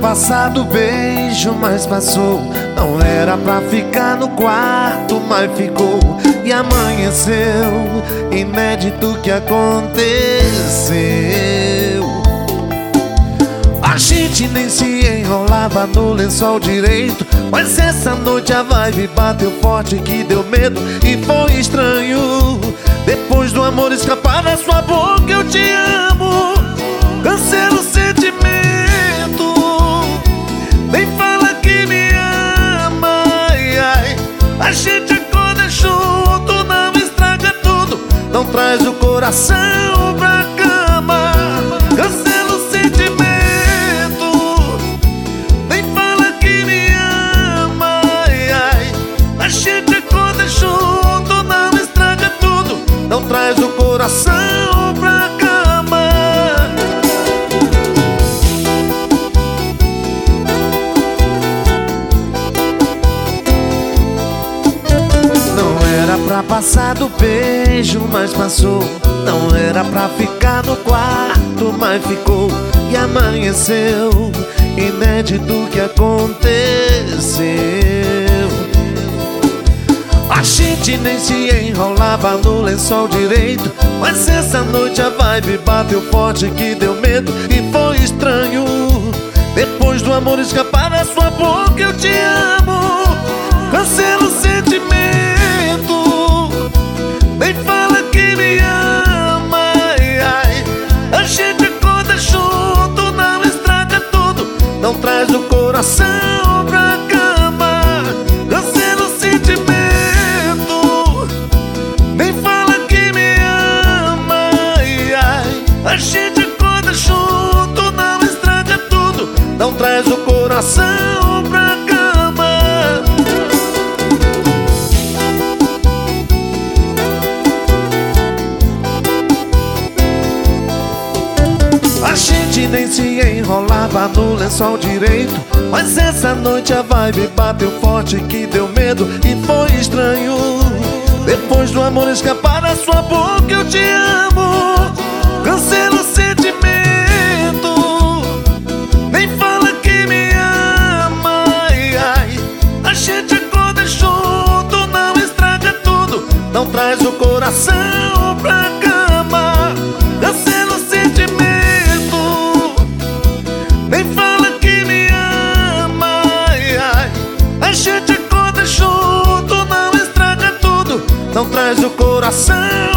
passar do beijo, mas passou. Não era pra ficar no quarto, mas ficou. E amanheceu, inédito que aconteceu. A gente nem se enrolava no lençol direito, mas essa noite a vibe bateu forte que deu medo. E foi estranho, depois do amor escapar da sua boca, eu te amo, cancela o sentimento. Nem fala que me ama, ai, ai. A gente acorda junto, não estraga tudo, não traz o coração pra cama. Cancela o sentimento. Nem fala que me ama, ai, ai. A gente acorda junto, não estraga tudo, não traz o coração pra cama. Não era pra passar do beijo, mas passou. Não era pra ficar no quarto, mas ficou. E amanheceu, inédito que aconteceu. A gente nem se enrolava no lençol direito, mas essa noite a vibe bateu forte que deu medo. E foi estranho, depois do amor escapar da sua boca, eu te amo, cancela o sentimento. Nem fala que me ama, ai, ai. A gente acorda junto, não estraga tudo, não traz o coração pra cama. Cancela o sentimento. Nem fala que me ama, ai, ai. A gente acorda junto, não estraga tudo, não traz o coração pra cama. A gente nem se enrolava no lençol direito, mas essa noite a vibe bateu forte que deu medo. E foi estranho, depois do amor escapar da sua boca, eu te amo, cancela o sentimento. Nem fala que me ama, ai, ai. A gente acorda junto, não estraga tudo, não traz o coração pra cama. Cancela o sentimento. Nem fala que me ama, ai, ai. A gente acorda junto, não estraga tudo, não traz o coração